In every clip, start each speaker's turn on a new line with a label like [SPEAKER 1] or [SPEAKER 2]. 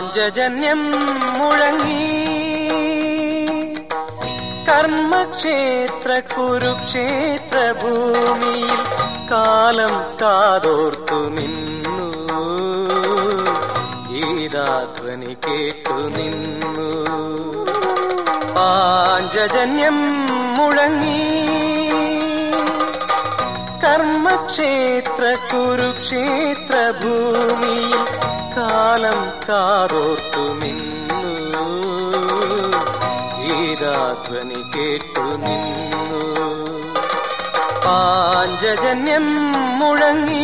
[SPEAKER 1] പാഞ്ചജന്യം മുഴങ്ങി കർമ്മക്ഷേത്ര കുരുക്ഷേത്ര ഭൂമിയിൽ കാലം കാതോർത്തു നിന്നു ഗീതാധ്വനി കേട്ടു നിന്നു. പാഞ്ചജന്യം മുഴങ്ങി കർമ്മക്ഷേത്ര കുരുക്ഷേത്ര ഭൂമിയിൽ കാലം കാതോർത്തു നിന്നു ഗീതാധ്വനി കേട്ടു നിന്നു. പാഞ്ചജന്യം മുഴങ്ങി.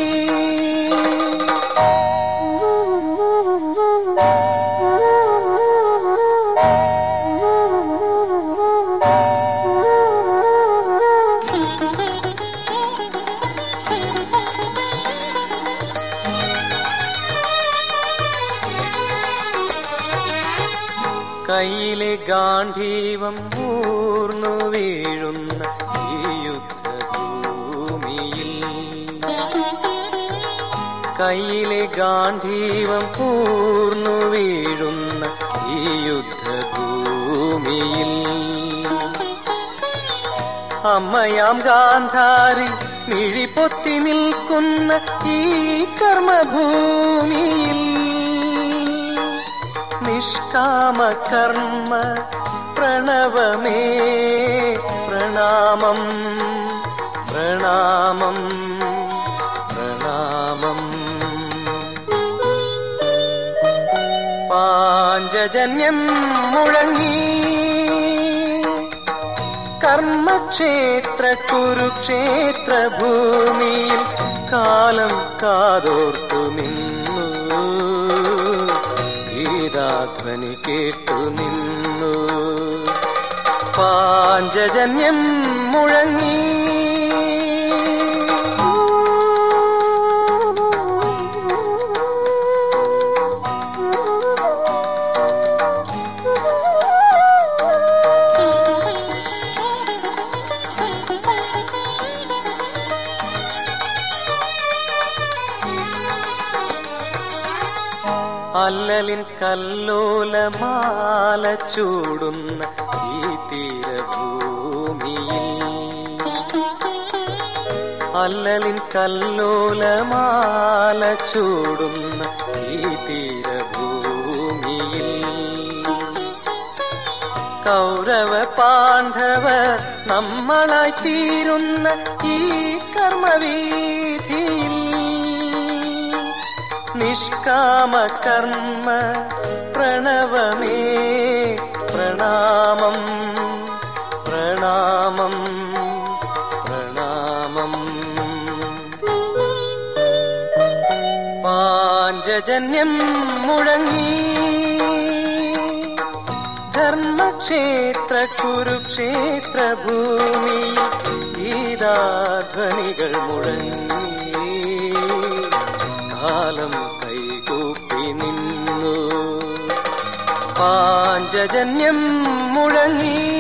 [SPEAKER 1] കയ്യിലെ ഗാന്ധീവം ഊർന്നു വീഴുന്ന ഈ യുദ്ധഭൂമിയിൽ, കയ്യിലെ ഗാന്ധീവം ഊർന്നു വീഴുന്ന ഈ യുദ്ധഭൂമിയിൽ, അമ്മയാം ഗാന്ധാരി മിഴിപൊത്തി നിൽക്കുന്ന ഈ കർമ്മഭൂമിയിൽ, നിഷ്കാമ കർമ്മ പ്രണവമേ പ്രണാമം പ്രണാമം പ്രണാമം. പാഞ്ചജന്യം മുഴങ്ങി കർമ്മക്ഷേത്ര കുരുക്ഷേത്ര ഭൂമിയിൽ കാലം കാതോർത്തു നിന്നു ഗീതാധ്വനി കേട്ടു നിന്നു. പാഞ്ചജന്യം മുഴങ്ങി. അല്ലലിൻ കല്ലോലമാല ചൂടുന്ന ഈ തീരഭൂമിയിൽ, അല്ലലിൻ കല്ലോലമാല ചൂടുന്ന ഈ തീരഭൂമിയിൽ, കൗരവ പാണ്ഡവ നമ്മളായി തീരുന്ന ഈ കർമ്മവീഥിയിൽ, നിഷ്കാമ കർമ്മ പ്രണവമേ പ്രണാമം പ്രണാമം പ്രണാമം. പാഞ്ചജന്യം മുഴങ്ങി ധർമ്മക്ഷേത്ര കുരുക്ഷേത്ര ഭൂമിയിൽ ഗീതാധ്വനികൾ മുഴങ്ങി കാലം കൈകൂപ്പി നിന്നു. പാഞ്ചജന്യം മുഴങ്ങി.